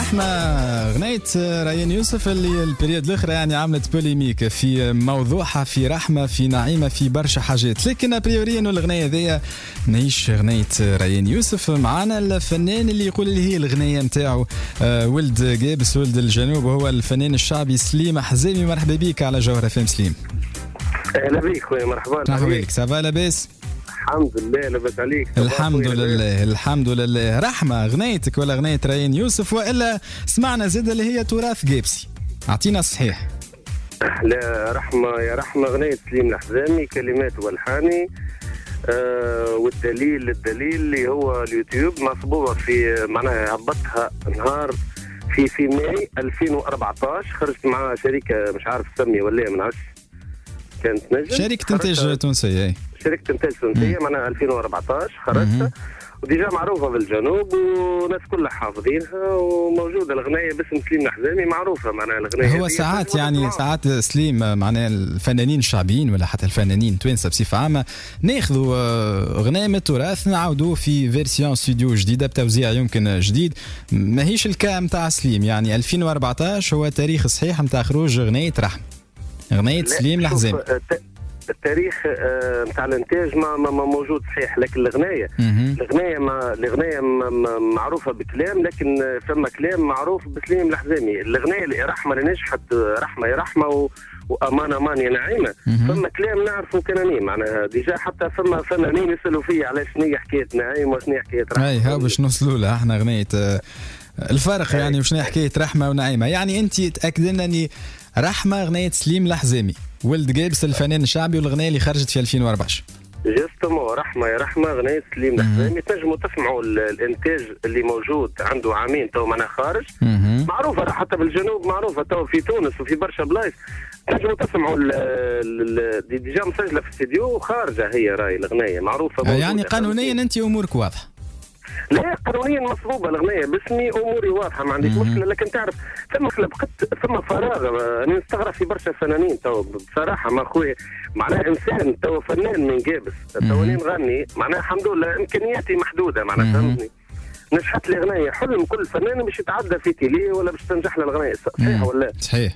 رحمة غنية ريان يوسف اللي البريود الاخرى يعني عملت بوليميك في موضوعها، في رحمة، في نعيمة، في برشا حاجات، لكن ابريوري انه الغنية ذي نعيش غنية ريان يوسف. معانا الفنان اللي يقول اللي هي الغنية نتاعو ولد جابس ولد الجنوب، وهو الفنان الشعبي سليم حزامي. مرحبا بك على جوهرة فام سليم. اهلا بك خويا، مرحبا بك. سافا لاباس؟ الحمد لله، لاباس عليك؟ الحمد لله الحمد لله. رحمة غنيتك ولا غنية ريان يوسف وإلا سمعنا زيادة اللي هي تراث جابسي؟ أعطينا الصحيح. لا، رحمة يا رحمة غنية سليم الحزامي، كلمات والحاني. والدليل اللي هو اليوتيوب مصبوبة في معناها هبطها نهار في ماي 2014. خرجت مع شركة مش عارف تسمي ولا ما نعرفش، كانت نجم شركة إنتاج تونسية. شركة إنتاج تونسية معناها 2014 خرجت، وديجا معروفة بالجنوب والناس كلها حافظينها، وموجودة الغنية باسم سليم الحزامي معروفة. معناها الغنية هو ساعات يعني ساعات سليم معناها الفنانين الشعبيين ولا حتى الفنانين توانسة بصفة عامة ناخذوا غناء من التراث نعاودوه في فيرسيون استوديو جديدة بتوزيع يمكن جديد. ماهيش الكا متاع سليم، يعني 2014 هو تاريخ صحيح متاع خروج غنية رحمة، غنية سليم الحزامي. التاريخ نتاع الانتاج ما موجود صحيح، لكن الغنايه معروفه بكلام، لكن فما كلام معروف بسليم الحزامي. الغنايه اللي رحمه اللي نجحت رحمه يا رحمه وامان امان يا نعيمه، فما كلام نعرفوا كلامين معناها ديجا. حتى فما فنانين يسالوا فيا على شنو هي حكايه نعيمه وشنو هي حكايه رحمه. اي ها باش نوصلوا لها احنا غنية الفرق يعني وشنو حكايه رحمه ونعيمه. يعني انت تاكد لنا اني رحمه غنية سليم الحزامي ولد جابس الفنان الشعبي، والغنية اللي خرجت في 2014 جستمو رحمة يا رحمة غنية سليم الحزامي. تنجموا تسمعوا الانتاج اللي موجود عنده عامين تو معناها خارج، معروفة حتى بالجنوب، معروفة تو في تونس وفي برشا بلايص. تنجموا تسمعوا ديجا مسجلة في الاستديو وخارجة هي راي الغنية معروفة. يعني قانونيا انت امورك واضحة؟ لا، قانونيا مصبوبه الاغنيه باسمي، اموري واضحه ما عنديش مشكله. لكن تعرف ثم فراغ. انا نستغرب في برشا فنانين تو بصراحه ما خويا، معناها انسان تو فنان من جابس تو نغني معناها الحمد لله امكانياتي محدوده معناها فهمتني. نجحت لي اغنيه، حلم كل فنان باش يتعدى في تيلي ولا باش تنجح له الاغنيه، صحيح ولا؟ صحيح.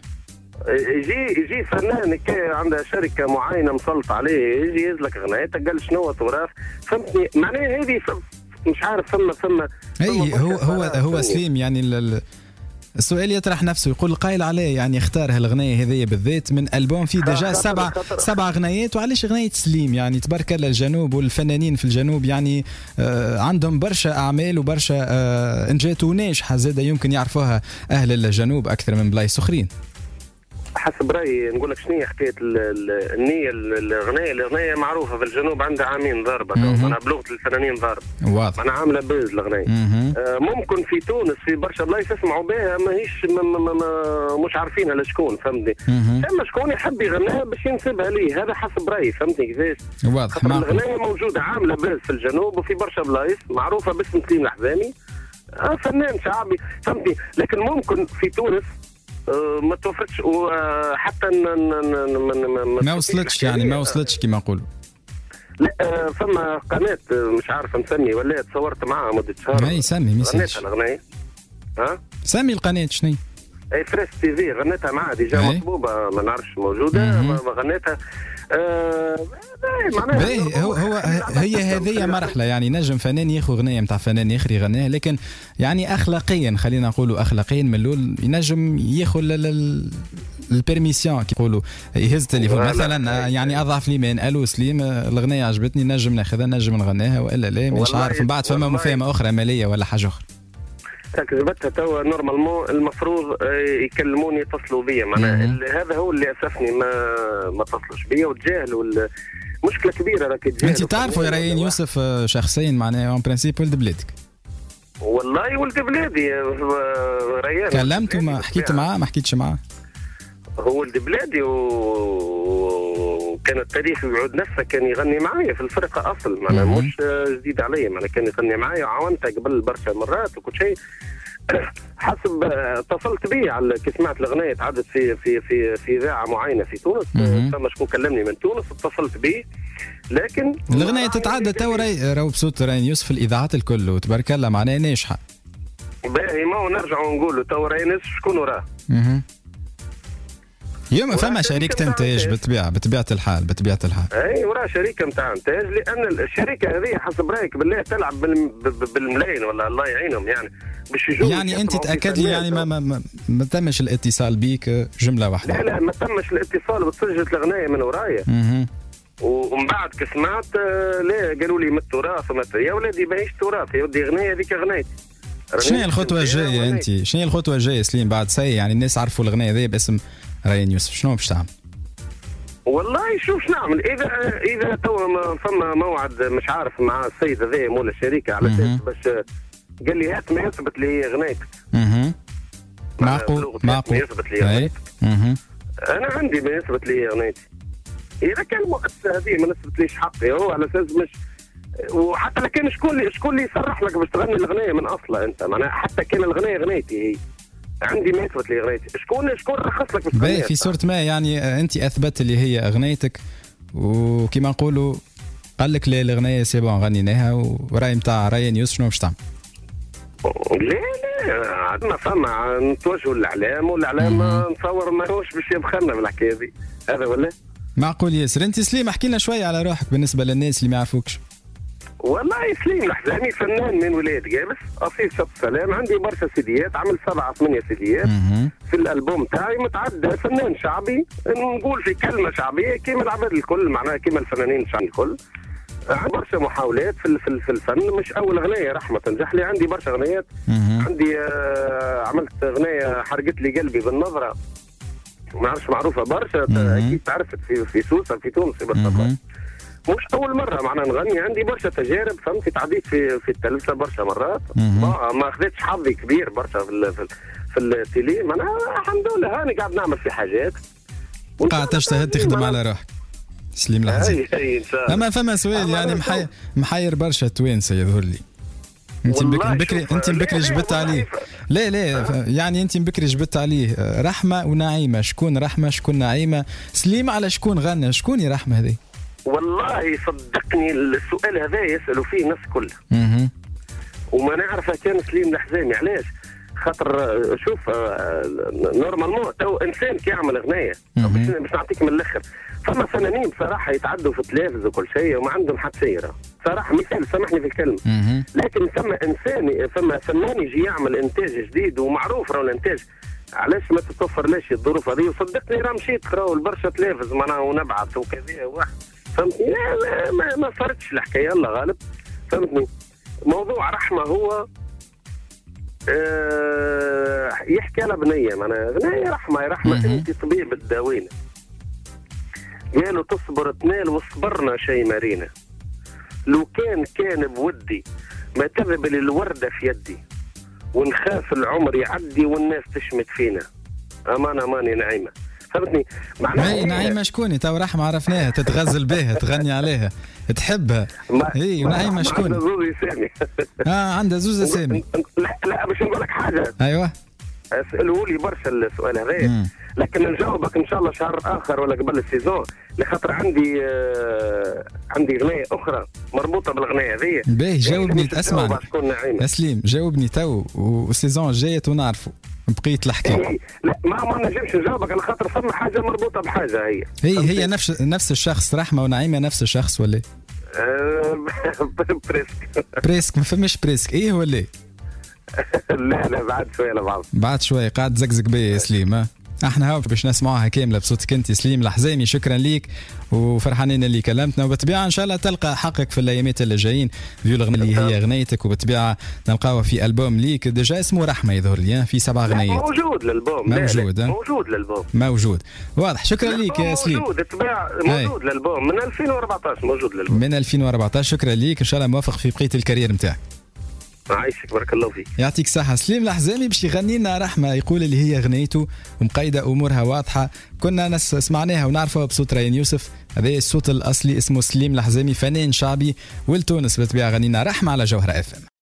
يجي فنان عنده شركه معينه مسلط عليه، يجي يزلك اغنيتك قال شنو تراث، فهمتني معناها هذه مش عارف ثم اي هو سليم. يعني السؤال يطرح نفسه، يقول القائل عليه يعني اختار هالغنية هذه بالذات من ألبوم فيه ديجا سبع غنيات، وعليش غنية سليم؟ يعني تبارك الله الجنوب والفنانين في الجنوب يعني عندهم برشا أعمال وبرشا إنجازات وناجحة زادة يمكن يعرفوها أهل الجنوب أكثر من بلايص أخرين. حسب رايي نقول لك شنو هي حكايه النيه. الاغنيه معروفه في الجنوب عندها عامين ضاربه، انا بلغه الفنانين ضارب واضح، انا عامله بيز الاغنيه. ممكن في تونس في برشا بلايص يسمعوا بها ماهيش مش عارفينها لشكون، فهمتني؟ اما شكون يحب يغنيها باش ينسبها ليه، هذا حسب رايي، فهمتني كيفاش؟ واضح. الاغنيه موجوده عامله بيز في الجنوب وفي برشا بلايص معروفه باسم سليم الحزامي، فنان شعبي فهمتني. لكن ممكن في تونس ما توفرتش، وحتى ما وصلتش، يعني ما وصلتش كما نقولوا. لا، فما قناة مش عارف نسمي ولا تصورت معها مدة شهر. اي سمي غنيتها الأغنية. سمي القناة شني؟ اي فريش تي في غنيتها معها ديجا مطبوبة، ما نعرفش موجودة غنيتها. هي هذه مرحلة، يعني نجم فنان ياخذ غنية متاع فنان آخر يغنيها، لكن يعني أخلاقيا خلينا نقولوا أخلاقيا من الأول ينجم ياخذ البيرميسيون كي يقولوا، يهز تليفون مثلا يعني أضعف لي من ألو سليم الغنية عجبتني نجم ناخذها نجم نغنيها وإلا لا مش عارف. من بعد فما مفاهمة أخرى مالية ولا حاجة أخرى جبتها توا نورمالمون المفروض يكلموني يتصلوا بيا معناها. هذا هو اللي اسفني ما تصلش بيا وتجاهلوا. مشكله كبيره راك تجاهلوا. انت تعرفوا يا ريان يوسف شخصيا معناها اون برانسيب ولد بلادك؟ والله ولد بلادي ريان. كلمته ما حكيت معاه؟ ما حكيتش معاه؟ هو ولد بلادي وكان التاريخ يعود نفسه، كان يغني معايا في الفرقه اصل معناها مش جديد عليا، معناها كان يغني معايا وعاونته قبل برشا مرات وكل شيء. حسب اتصلت بي على كي سمعت الاغنيه تعدت في اذاعه معينه في تونس، فما شكون كلمني من تونس اتصلت بي، لكن الاغنيه تتعدى تو راهو بصوت ريان يوسف في الاذاعات الكل وتبارك الله معناها ناجحه. باهي ما نرجعوا نقولوا تو راينس شكون وراه. يوم فما شركة انتاج بطبيعة الحال. اي وراه شركة نتاع انتاج، لان الشركة هذه حسب رايك بالله تلعب بالملايين ولا الله يعينهم يعني باش يجوا. يعني انت تاكد لي يعني ما تمش الاتصال بيك جملة واحدة؟ لا ما تمش الاتصال وتسجلت الغناية من ورايا. ومن بعد كسمعت لا قالوا لي من التراث يا ولدي ماهيش تراث يا ودي غناية هذيك غنايتي. شنو هي الخطوة الجاية انت؟ شنو هي الخطوة الجاية سليم بعد سي يعني الناس عرفوا الغناية هذه باسم راين يوسف، شنو باش تعمل؟ والله شوف نعمل اذا تو فما موعد مش عارف مع السيد هذا مول الشركة على اساس باش قال لي هات ما يثبت لي غنايتك. معقول يثبت لي غنايتك. انا عندي ما يثبت لي غنايتي. اذا كان المؤسسة هذه ما نثبتليش حقي هو على اساس مش، وحتى لكن شكون اللي يصرح لك باش تغني الغناية من اصلها انت؟ معناها حتى كان الغناية غنايتي هي عندي ما يثبت لي غنايتي، شكون رخص لك باش تغني في صورة ما يعني انت اثبت اللي هي غنايتك وكما نقولوا قال لك لا الغناية سي بون غنيناها وراي نتاع راين يوسف شنو باش تعمل؟ لا عندنا فما نتوجهوا للاعلام والاعلام نتصور ماهوش باش يبخلنا بالحكايه هذه هذا ولا معقول ياسر. انت سليم احكي لنا شويه على روحك بالنسبه للناس اللي ما يعرفوكش. والله سليم الحزامي فنان من ولاية جابس اصيل شط السلام، عندي برشا سيديات، عمل 7-8 سيديات في الالبوم تاعي، متعدى فنان شعبي، نقول في كلمه شعبيه كيما العباد الكل معناها كيما الفنانين الشعبي الكل. عندي برشا محاولات في الفن، مش اول اغنيه رحمه تنجح لي، عندي برشا اغنيات. عندي عملت اغنيه حرقت لي قلبي بالنظره، ما نعرفش معروفه برشا اكيد تعرفت في سوسه في تونس بالطبع. مش اول مره معنا نغني، عندي برشا تجارب فهمت، تعديت في التلفزه برشا مرات، ما اخذتش حظي كبير برشا في التيلي، معناها الحمد لله هاني قاعد نعمل في حاجات قاعد تجتهد تخدم على روحك. سليم الحزين. اما فما سؤال يعني محير برشا توانسه يظهر لي. انت بكري جبت عليه. لا يعني انت بكري جبت عليه رحمه ونعيمه، شكون رحمه شكون نعيمه؟ سليم على شكون غنى؟ شكون يا رحمه هذه؟ والله صدقني السؤال هذا يسألوا فيه الناس كلها وما نعرف كان سليم الحزامي علاش. خاطر شوف نورمالمون تو انسان كي يعمل اغنيه باش نعطيك من الاخر، فما فنانين بصراحه يتعدوا في التلفز وكل شيء وما عندهم حتى سيره صراحه، مثال سامحني في الكلمه، لكن فما فنان يجي يعمل انتاج جديد ومعروف راه الانتاج، علاش ما تتوفر ليش الظروف هذه؟ وصدقني راه مشيت قراو البرشا تلفز معناها ونبعث وكذا واحد فهمتني، ما صارتش الحكايه الله غالب فهمتني. موضوع رحمه هو يحكي على بنيه معناها غنايه رحمه يا رحمه انت طبيب الداوينا، قالوا تصبر تنال وصبرنا شي مارينا، لو كان بودي ما تذبل الورده في يدي، ونخاف العمر يعدي والناس تشمت فينا، اماني نعيمه فهمتني معناها نعيمه شكون؟ تو رحمه عرفناها تتغزل بها تغني عليها تحبها هي ونعيمه شكون؟ عندها زوز اسامي عندها زوز اسامي. لا باش نقول لك حاجه. ايوه اسالوا لي برشا السؤال هذا لكن نجاوبك ان شاء الله شهر اخر ولا قبل السيزون، لخاطر عندي اغنيه اخرى مربوطه بالاغنيه هذه. باهي جاوبني اسمع اسليم جاوبني تو والسيزون الجايه ونعرفوا بقيه الحكايه. لا ما نجمش نجاوبك على خاطر فما حاجه مربوطه بحاجه. هي نفس الشخص رحمه ونعيمه نفس الشخص ولا بريسك ما فماش بريسك ايه ولا لا بعد شويه قاعد زقزق بيا يا سليم. احنا هاو باش نسمعوها كامله بصوتك انت سليم الحزامي. شكرا ليك وفرحانين اللي كلمتنا، وبالطبيعه ان شاء الله تلقى حقك في الايامات اللي جايين فيو الاغنيه اللي هي اغنيتك، وبالطبيعه نلقاوها في البوم ليك ديجا اسمه رحمه يظهر لي في 7 اغنيات. موجود للالبوم موجود للالبوم موجود واضح. شكرا ليك يا سليم. موجود للالبوم من 2014 موجود للالبوم من 2014. شكرا ليك ان شاء الله موفق في بقيه الكارير نتاعك. عايشك بارك الله فيك. يعطيك الصحة. سليم الحزامي باش يغني لنا رحمة، يقول اللي هي غنيته ومقيدة أمورها واضحة، كنا سمعناها ونعرفها بصوت راين يوسف. هذا الصوت الأصلي اسمه سليم الحزامي، فنان شعبي ولتونس بالطبيعة. غنينا رحمة على جوهرة FM.